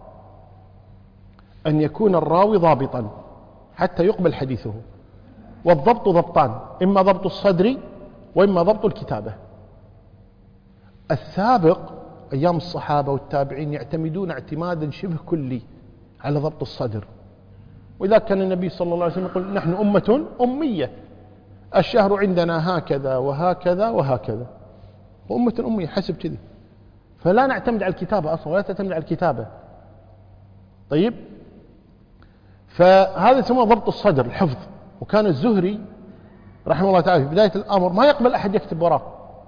أن يكون الراوي ضابطا حتى يقبل حديثه. والضبط ضبطان، إما ضبط الصدر وإما ضبط الكتابة. السابق أيام الصحابة والتابعين يعتمدون اعتمادا شبه كلي على ضبط الصدر، وإذا كان النبي صلى الله عليه وسلم يقول نحن أمة أمية، الشهر عندنا هكذا وهكذا وهكذا، وأمة أمية حسب كذي، فلا نعتمد على الكتابة أصلا ولا تعتمد على الكتابة. طيب، فهذا يسمونه ضبط الصدر، الحفظ. وكان الزهري رحمه الله تعالى في بداية الأمر ما يقبل أحد يكتب وراه،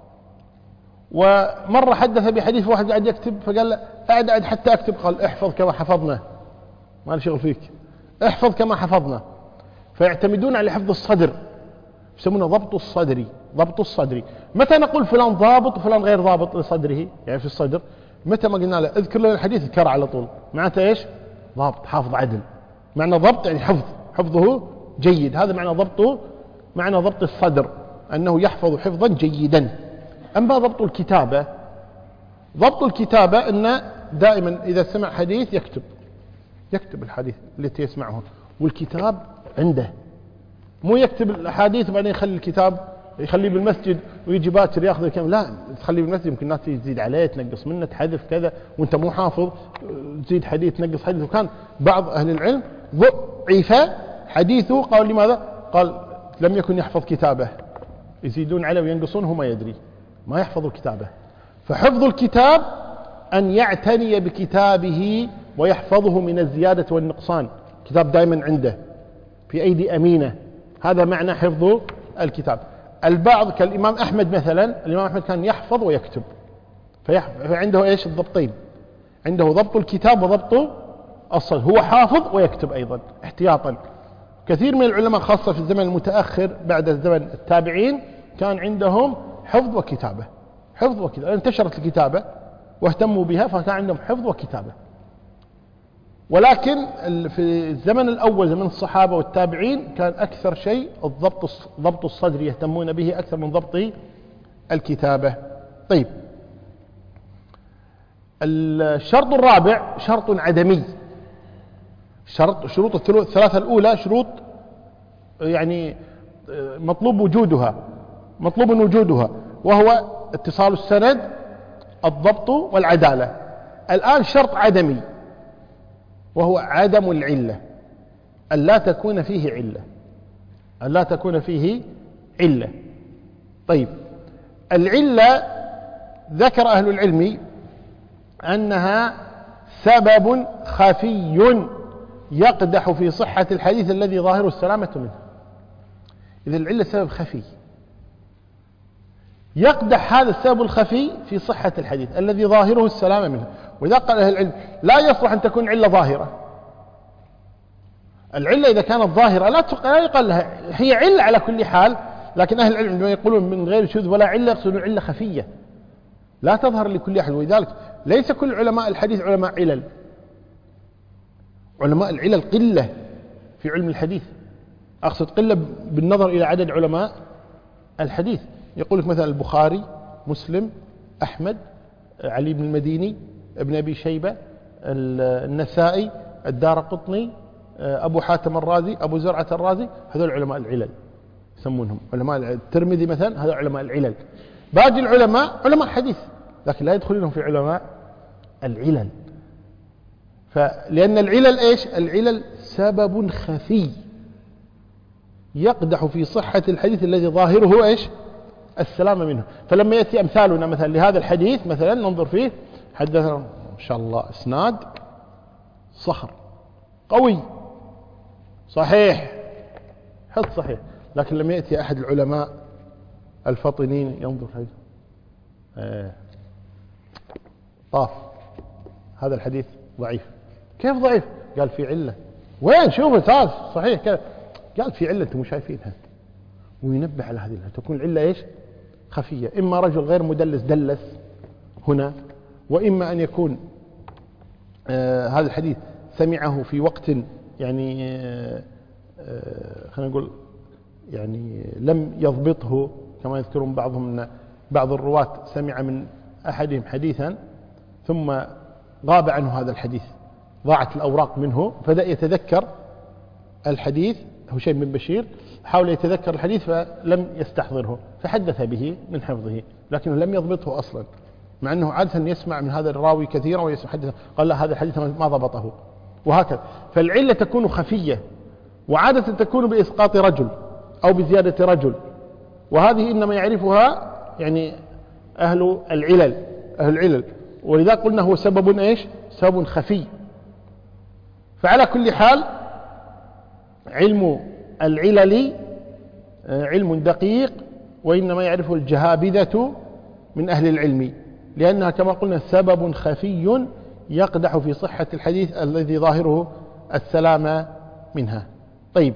ومرة حدث بحديث واحد قاعد يكتب فقال له أعد أعد حتى أكتب، قال احفظ كما حفظنا، ما له شغل فيك، احفظ كما حفظنا. فيعتمدون على حفظ الصدر، يسمونه ضبط الصدري. ضبط الصدري متى نقول فلان ضابط وفلان غير ضابط لصدره، يعني في الصدر، متى ما قلنا له اذكر لنا الحديث اذكر على طول، معناته ايش؟ ضابط، حافظ عدل. معنى ضبط يعني حفظ، حفظه جيد، هذا معنى ضبطه، معنى ضبط الصدر أنه يحفظ حفظا جيدا. أما ضبط الكتابة، ضبط الكتابة أن دائما إذا سمع حديث يكتب يكتب الحديث التي يسمعه، والكتاب عنده، مو يكتب الأحاديث وبعدين يخلي الكتاب يخليه بالمسجد ويجي باكر ياخذ الكلام، لا، تخليه بالمسجد يمكن الناس تزيد عليه، تنقص منه، تحذف كذا، وانت مو حافظ، تزيد حديث تنقص حديث. وكان بعض أهل العلم ضعف حديثه، قال لماذا؟ قال لم يكن يحفظ كتابه، يزيدون عليه وينقصون هو ما يدري، ما يحفظ كتابه. فحفظ الكتاب أن يعتني بكتابه ويحفظه من الزيادة والنقصان، كتاب دائما عنده في أيدي أمينة، هذا معنى حفظ الكتاب. البعض كالإمام أحمد مثلا، الإمام أحمد كان يحفظ ويكتب، فعنده إيش؟ الضبطين، عنده ضبط الكتاب وضبط الصدر، هو حافظ ويكتب أيضا احتياطا. كثير من العلماء خاصة في الزمن المتأخر بعد الزمن التابعين كان عندهم حفظ وكتابة، حفظ وكتابة، انتشرت الكتابة واهتموا بها فكان عندهم حفظ وكتابة. ولكن في الزمن الأول زمن الصحابة والتابعين كان أكثر شيء الضبط، ضبط الصدر يهتمون به أكثر من ضبط الكتابة. طيب، الشرط الرابع شرط عدمي. شرط شروط الثلاثة الأولى شروط يعني مطلوب وجودها، مطلوب وجودها، وهو اتصال السند، الضبط والعدالة. الآن شرط عدمي وهو عدم العلة، أن لا تكون فيه علة، أن لا تكون فيه علة. طيب، العلة ذكر أهل العلم أنها سبب خفي يقدح في صحة الحديث الذي ظاهره السلامة منه. إذا العلة سبب خفي يقدح هذا السبب الخفي في صحة الحديث الذي ظاهره السلامة منه. وإذا قال أهل العلم لا يصلح أن تكون علة ظاهرة، العلة إذا كانت ظاهرة لا يقال لها هي علة على كل حال، لكن أهل العلم عندما يقولون من غير شذوذ ولا علة يقصدون علة خفية لا تظهر لكل أحد. ولذلك ليس كل علماء الحديث علماء علل، علماء العلل قلة في علم الحديث، أقصد قلة بالنظر إلى عدد علماء الحديث. يقول لك مثلا البخاري، مسلم، أحمد، علي بن المديني، ابن أبي شيبة، النسائي، الدارقطني، أبو حاتم الرازي، أبو زرعة الرازي، هذول علماء العلل يسمونهم علماء. الترمذي مثلا هذول علماء العلل. باقي العلماء علماء حديث لكن لا يدخلونهم في علماء العلل. فلأن العلل إيش؟ العلل سبب خفي يقدح في صحة الحديث الذي ظاهره إيش؟ السلامة منه. فلما يأتي أمثالنا مثلا لهذا الحديث مثلا ننظر فيه، حدثنا ما شاء الله اسناد صخر قوي صحيح، حط صحيح، لكن لما يأتي أحد العلماء الفطنين ينظر فيه آه. طاف هذا الحديث ضعيف. كيف ضعيف؟ قال في علة. وين؟ شوفوا صار صحيح كذا، قال في علة انتم مو شايفينها. وينبه على هذه العلة، تكون العلة ايش؟ خفية. اما رجل غير مدلس دلس هنا، واما ان يكون آه هذا الحديث سمعه في وقت يعني آه آه خلينا نقول يعني لم يضبطه، كما يذكرون بعضهم ان بعض الرواة سمع من أحدهم حديثا ثم غاب عنه هذا الحديث، ضاعت الأوراق منه، بدأ يتذكر الحديث. هشيم بن بشير حاول يتذكر الحديث فلم يستحضره فحدث به من حفظه، لكنه لم يضبطه أصلا، مع أنه عادة يسمع من هذا الراوي كثيرا ويحدث، قال لا هذا الحديث ما ضبطه، وهكذا. فالعلة تكون خفية، وعادة تكون بإسقاط رجل أو بزيادة رجل، وهذه إنما يعرفها يعني أهل العلل أهل العلل ولذا قلنا هو سبب إيش؟ سبب خفي. فعلى كل حال علم العلل علم دقيق، وإنما يعرفه الجهابذة من أهل العلم، لأنها كما قلنا سبب خفي يقدح في صحة الحديث الذي ظاهره السلامة منها. طيب،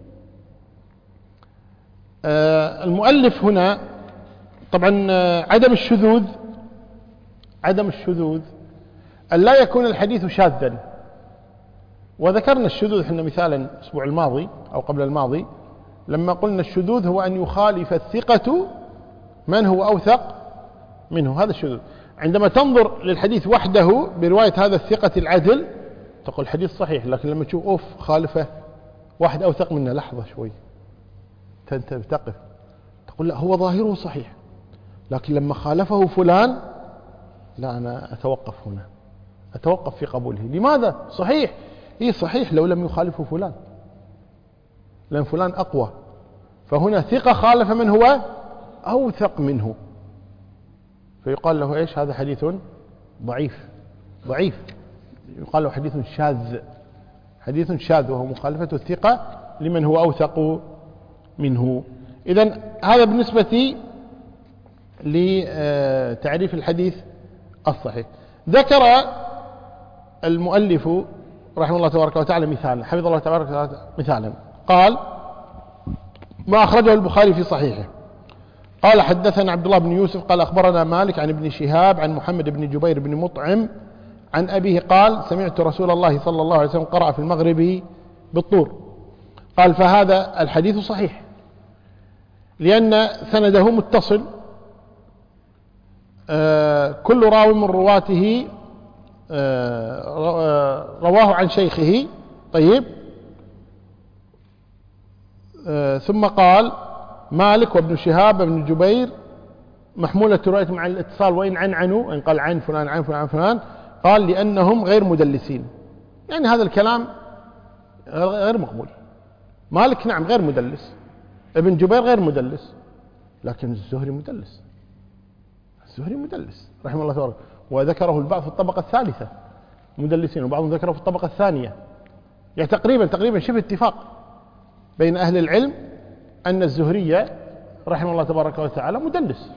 آه المؤلف هنا طبعا عدم الشذوذ عدم الشذوذ أن لا يكون الحديث شاذا، وذكرنا الشذوذ احنا مثالا الأسبوع الماضي أو قبل الماضي لما قلنا الشذوذ هو أن يخالف الثقة من هو أوثق منه، هذا الشذوذ. عندما تنظر للحديث وحده برواية هذا الثقة العدل تقول الحديث صحيح، لكن لما تشوف أوف خالفه واحد أوثق منه لحظة شوي تقف تقول لا هو ظاهره صحيح، لكن لما خالفه فلان لا أنا أتوقف هنا، أتوقف في قبوله. لماذا؟ صحيح، إيه صحيح لو لم يخالفه فلان، لأن فلان أقوى، فهنا ثقة خالف من هو أوثق منه، فيقال له إيش؟ هذا حديث ضعيف ضعيف يقال له حديث شاذ حديث شاذ وهو مخالفة الثقة لمن هو أوثق منه. إذن هذا بالنسبة لتعريف الحديث الصحيح. ذكر المؤلف رحمه الله تبارك وتعالى مثالا، حفظ الله تبارك وتعالى مثالا، قال ما أخرجه البخاري في صحيحه قال حدثنا عبد الله بن يوسف قال أخبرنا مالك عن ابن شهاب عن محمد بن جبير بن مطعم عن أبيه قال سمعت رسول الله صلى الله عليه وسلم قرأ في المغرب بالطور. قال فهذا الحديث صحيح لأن سنده متصل، آه كل راو من رواته آه رواه عن شيخه. طيب، آه ثم قال مالك وابن شهاب وابن جبير محمولة رواية مع الاتصال، وإن عن عنه إن قال عن فلان عن فلان عن فلان قال لأنهم غير مدلسين، يعني هذا الكلام غير مقبول. مالك نعم غير مدلس، ابن جبير غير مدلس، لكن الزهري مدلس، الزهري مدلس رحمه الله تبارك، وذكره البعض في الطبقة الثالثة مدلسين، وبعضهم ذكره في الطبقة الثانية، يعني تقريبا تقريبا شبه اتفاق بين أهل العلم أن الزهري رحمه الله تبارك وتعالى مدلس،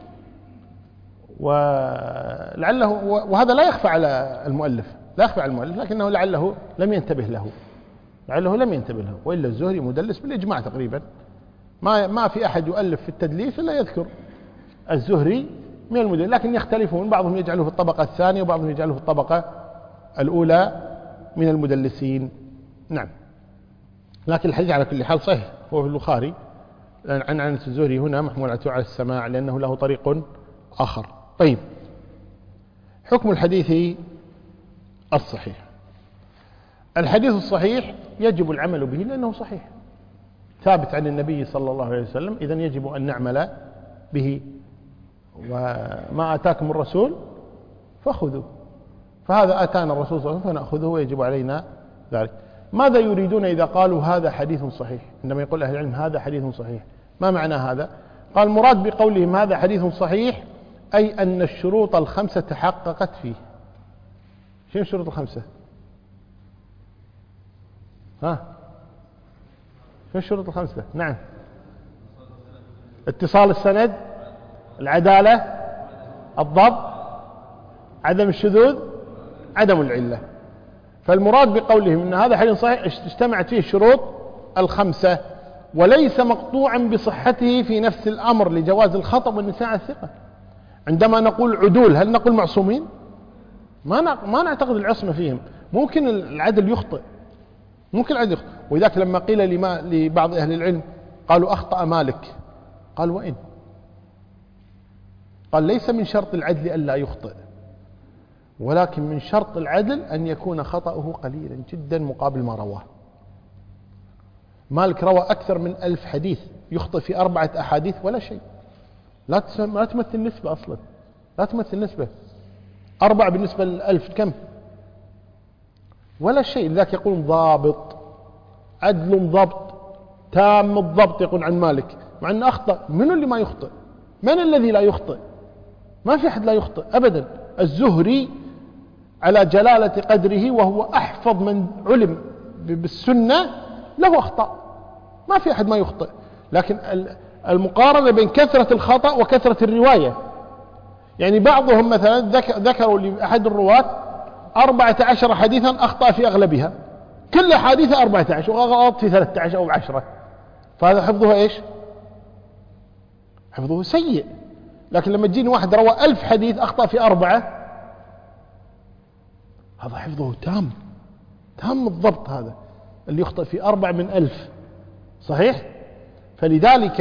ولعله وهذا لا يخفى على المؤلف لا يخفى على المؤلف لكنه لعله لم ينتبه له لعله لم ينتبه له وإلا الزهري مدلس بالإجماع تقريبا، ما ما في أحد يؤلف في التدليس إلا يذكر الزهري من المدلس، لكن يختلفون، بعضهم يجعله في الطبقة الثانية وبعضهم يجعله في الطبقة الأولى من المدلسين. نعم، لكن الحديث على كل حال صحيح، هو في البخاري عن عنة الزهري هنا محمولة على السماع لأنه له طريق آخر. طيب، حكم الحديث الصحيح. الحديث الصحيح يجب العمل به لأنه صحيح ثابت عن النبي صلى الله عليه وسلم، إذن يجب أن نعمل به، وما آتاكم الرسول فخذوا، فهذا آتانا الرسول صلى الله عليه وسلم فنأخذه ويجب علينا ذلك. ماذا يريدون إذا قالوا هذا حديث صحيح؟ عندما يقول أهل العلم هذا حديث صحيح ما معنى هذا؟ قال المراد بقولهم هذا حديث صحيح أي أن الشروط الخمسة تحققت فيه. شنو الشروط الخمسة؟ ها شنو الشروط الخمسة؟ نعم، اتصال السند، العدالة، الضبط، عدم الشذوذ، عدم العلة. فالمراد بقولهم أن هذا حديث صحيح اجتمعت فيه الشروط الخمسة، وليس مقطوعا بصحته في نفس الأمر لجواز الخطأ والنساء الثقة. عندما نقول عدول هل نقول معصومين؟ ما ما نعتقد العصمة فيهم، ممكن العدل يخطئ ممكن العدل يخطئ. وذاك لما قيل لما لبعض أهل العلم قالوا أخطأ مالك، قال وإن قال ليس من شرط العدل ألا يخطئ، ولكن من شرط العدل أن يكون خطأه قليلا جدا مقابل ما رواه. مالك روى أكثر من ألف حديث، يخطئ في أربعة أحاديث ولا شيء، لا لا تمثل نسبة أصلا، لا تمثل نسبة. أربعة بالنسبة للألف كم؟ ولا شيء. لذلك يقول ضابط، عدل ضبط، تام الضبط، يقول عن مالك، مع أن أخطأ. من اللي ما يخطئ؟ من الذي لا يخطئ؟ ما في أحد لا يخطئ أبدا. الزهري على جلالة قدره وهو أحفظ من علم بالسنة له أخطاء، ما في أحد ما يخطئ. لكن المقارنة بين كثرة الخطأ وكثرة الرواية، يعني بعضهم مثلا ذكروا لأحد الرواة أربعة عشر حديثا أخطأ في أغلبها، كل حديثة أربعة عشر وغلط في ثلاثة عشر أو عشرة، فهذا حفظه إيش؟ حفظه سيء. لكن لما تجيني واحد روى ألف حديث أخطأ في أربعة، هذا حفظه تام، تام الضبط، هذا اللي يخطئ في أربعة من ألف. صحيح؟ فلذلك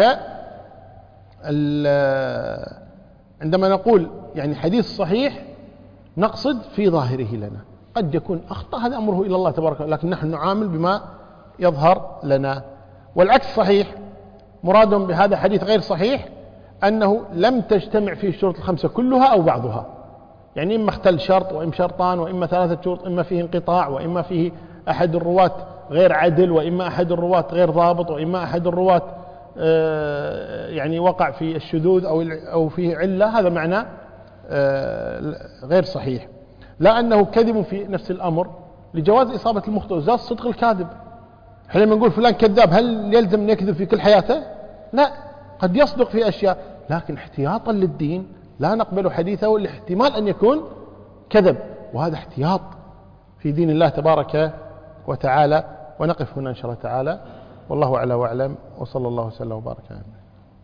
عندما نقول يعني حديث صحيح نقصد في ظاهره لنا، قد يكون أخطأ، هذا أمره إلى الله تبارك وتعالى، لكن نحن نعامل بما يظهر لنا. والعكس صحيح، مراد بهذا حديث غير صحيح أنه لم تجتمع فيه الشروط الخمسة كلها أو بعضها، يعني إما اختل شرط وإما شرطان وإما ثلاثة شروط، إما فيه انقطاع وإما فيه أحد الرواة غير عدل وإما أحد الرواة غير ضابط وإما أحد الرواة يعني وقع في الشذوذ أو أو فيه علة، هذا معنى غير صحيح. لا أنه كذب في نفس الأمر لجواز إصابة المخطئ وجواز صدق الكاذب. حين نقول فلان كذاب، هل يلزم أن يكذب في كل حياته؟ لا، قد يصدق في أشياء، لكن احتياطا للدين لا نقبل حديثه لاحتمال أن يكون كذب، وهذا احتياط في دين الله تبارك وتعالى. ونقف هنا إن شاء الله تعالى، والله أعلى وأعلم، وصلى الله وسلم وبارك على نبينا.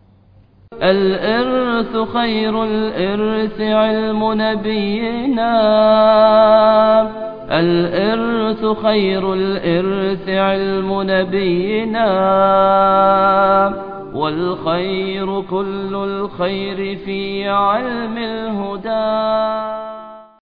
الإرث خير الإرث علم نبينا، الإرث خير الإرث علم نبينا، والخير كل الخير في علم الهدى.